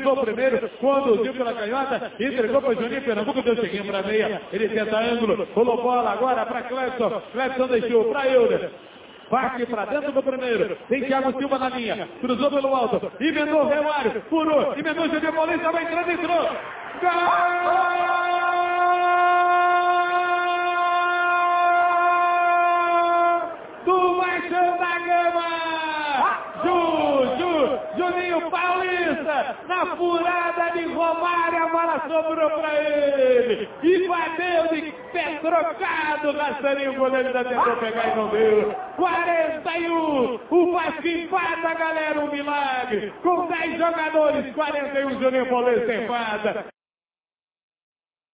finalizou primeiro, conduziu pela canhota, entregou para o Juninho Pernambuco, deu cheguinho para a meia, ele tenta ângulo, rolou bola agora para Clepson, Clepson deixou para Euler. Parte para dentro do primeiro. Tem Thiago Silva na linha. Cruzou pelo alto. Emendou o Remário. Furou. Emendou o Juninho Paulista. Vai entrando, entrou. Gol! Do Baixão da Gama! Juninho Paulista, na furada de Romário, a bola sobrou para ele. E bateu de pé trocado, Castaninho, o goleiro ainda tentou pegar e não deu. 41, o Vasco empata, galera, um milagre. Com 10 jogadores, 41, Juninho Paulista empata.